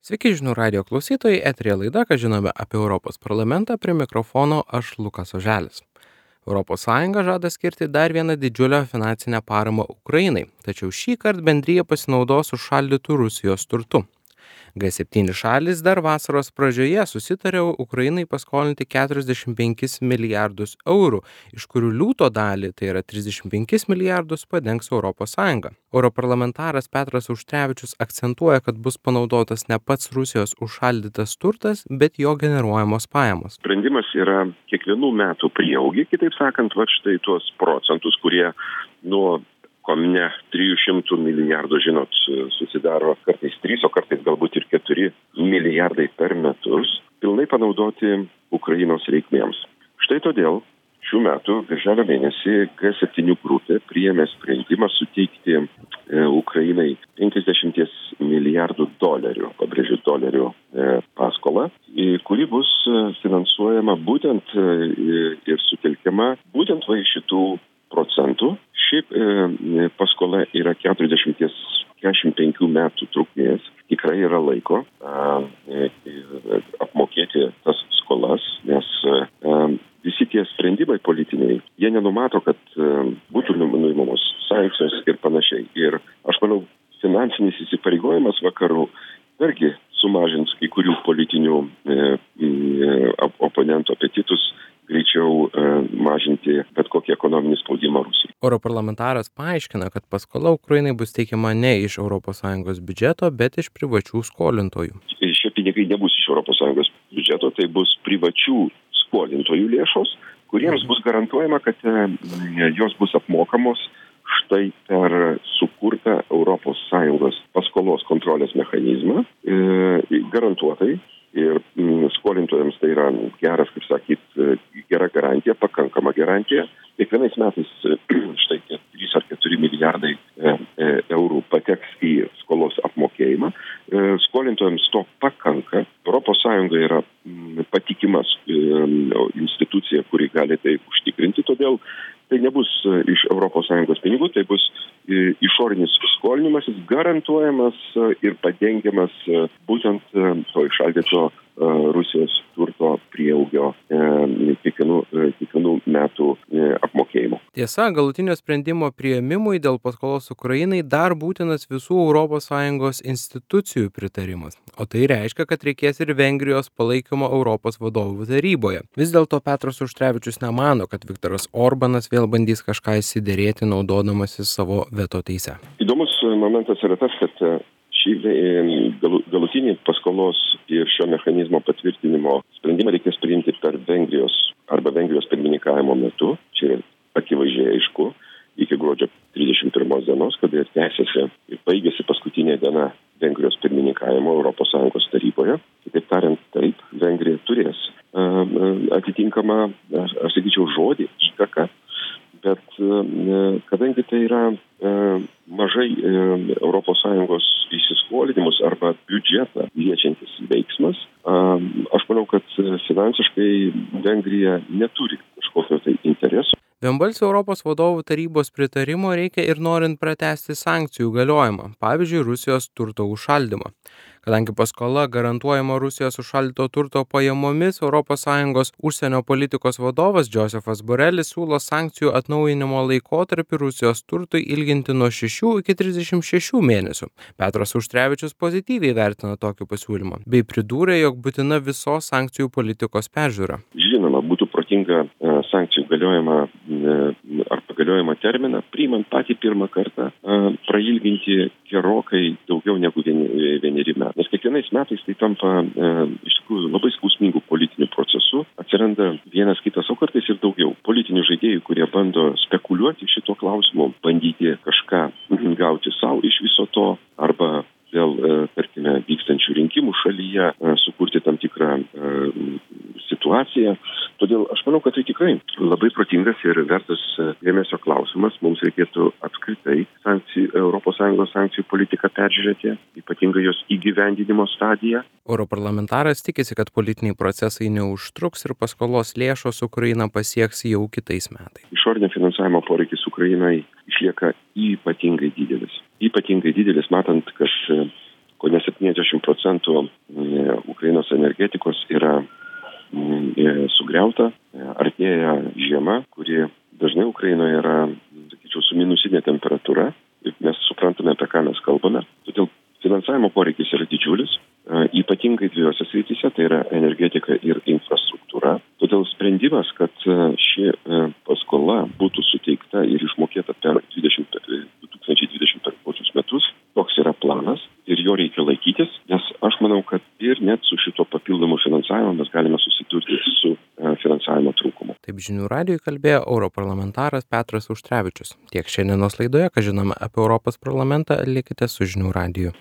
Sveiki žinių radijo klausytojai, eteryje laida, ką žinome apie Europos parlamentą, prie mikrofono aš Lukas Oželis. Europos Sąjunga žada skirti dar vieną didžiulę finansinę paramą Ukrainai, tačiau šį kartą bendryje pasinaudos užšaldytų Rusijos turtu. G7 šalys dar vasaros pradžioje susitarė Ukrainai paskolinti 45 milijardus eurų, iš kurių liūto dalį, tai yra 35 milijardus, padengs Europos Sąjunga. Europarlamentaras Petras Auštrevičius akcentuoja, kad bus panaudotas ne pats Rusijos užšaldytas turtas, bet jo generuojamos pajamos. Sprendimas yra kiekvienų metų prieaugį, kitaip sakant, štai tuos procentus, kurie nuo ne 300 milijardų, susidaro kartais 3, o kartais galbūt ir 4 milijardai per metus, pilnai panaudoti Ukrainos reikmėms. Štai todėl šių metų birželio mėnesį G7 grupė priėmė sprendimą suteikti Ukrainai 50 milijardų dolerių, pabrėžiu dolerių paskolą, kuri bus finansuojama būtent ir sutelkiama būtent iš šitų procentų. Šiaip paskola yra 45 metų trukmės, tikrai yra laiko apmokėti tas skolas, nes visi tie sprendimai politiniai, jie nenumato, kad būtų nuimamos sankcijos ir panašiai. Ir aš manau, finansinis įsipareigojimas vakarų irgi sumažins kai kurių politinių oponentų apetitus greičiau mažinti bet kokį ekonominį spaudimą Rusijai. Europarlamentaras paaiškina, kad paskola Ukrainai bus teikiama ne iš ES biudžeto, bet iš privačių skolintojų. Šie pinigai nebus iš ES biudžeto, tai bus privačių skolintojų lėšos, kuriems bus garantuojama, kad jos bus apmokamos štai per sukurtą ES paskolos kontrolės mechanizmą, garantuotai. Ir skolintojams tai yra geras, kaip sakyt, gera garantija, pakankama garantija. Kiekvienais metais štai 3 ar 4 milijardai eurų pateks į skolos apmokėjimą. Skolintojams to pakanka. ES yra patikimas institucija, kuri gali tai užtikrinti, todėl tai nebus iš ES pinigų, tai bus išorinis skolinimasis, garantuojamas ir padengiamas būtent to įšaldyto Rusijos turto prieaugio kiekvienų metų apmokėjimo. Tiesa, galutinio sprendimo priėmimui dėl paskolos Ukrainai dar būtinas visų ES institucijų pritarimas. O tai reiškia, kad reikės ir Vengrijos palaikymo Europos vadovų taryboje. Vis dėlto Petras Auštrevičius nemano, kad Viktoras Orbanas vėl bandys kažką įsiderėti naudodamasis savo veto teise. Įdomus momentas yra tas, kad šį galutinį paskolos ir šio mechanizmo patvirtinimo sprendimą reikės priimti per Vengrijos pirmininkavimo metu. Čia akivaizdžiai aišku, iki gruodžio 31 dienos, kada ir tęsiasi ir baigėsi paskutinė diena Vengrijos pirmininkavimo ES taryboje. Kitaip tariant, taip, Vengrija turės atitinkamą, aš sakyčiau, žodį, įtaką, bet kadangi tai yra mažai ES įsiskolinimus arba biudžetą liečiantis veiksmas, aš manau, kad finansiškai Vengrija neturi kažkokio tai intereso. Vienbalsio Europos vadovų tarybos pritarimo reikia ir norint pratęsti sankcijų galiojimą, pavyzdžiui, Rusijos turto užšaldymą. Kadangi paskola garantuojama Rusijos užšaldyto turto pajamomis, ES užsienio politikos vadovas Josefas Borelis siūlo sankcijų atnaujinimo laikotarpį Rusijos turtui ilginti nuo 6 iki 36 mėnesių. Petras Auštrevičius pozityviai vertina tokį pasiūlymą, bei pridūrė, jog būtina visos sankcijų politikos peržiūra. Žinoma, būtų protinga sankcijų galiojimo terminą, priimant patį pirmą kartą, prailginti gerokai daugiau negu vieneri metai. Nes kiekvienais metais tai tampa iš tikrųjų labai skausmingų politinių procesų. Atsiranda vienas kitas, o kartais ir daugiau politinių žaidėjų, kurie bando spekuliuoti šito klausimu, bandyti kažką gauti savo iš viso to, arba dėl, tarkime, vykstančių rinkimų šalyje sukurti tam tikrą situaciją. Todėl aš manau, kad tai tikrai labai protingas ir vertas dėmesio klausimas. Mums reikėtų apskritai ES sankcijų politiką peržiūrėti, ypatingai jos įgyvendinimo stadiją. Europarlamentaras tikisi, kad politiniai procesai neužtruks ir paskolos lėšos Ukrainą pasieks jau kitais metais. Išorinio finansavimo poreikis Ukrainai išlieka ypatingai didelis. Matant, kad kone 70% Ukrainos energetikos yra sugriauta. Artėja žiema, kuri dažnai Ukrainoje yra, sakyčiau, su minusinė temperatūra. Ir mes suprantame, apie ką mes kalbame. Todėl finansavimo poreikis yra didžiulis, ypatingai dviejose srityse, tai yra energetika ir infrastruktūra. Todėl sprendimas, kad ši paskola būtų suteikta ir išmokėta per 2021 metus, toks yra planas ir jo reikia laikytis, nes aš manau, kad ir net su šito papildomu finansavimu mes galime susidurti su finansavimo trūkumu. Taip Žinių radijui kalbėjo europarlamentaras Petras Auštrevičius. Tiek šiandienos laidoje, ką žinome apie Europos parlamentą, likite su Žinių radiju.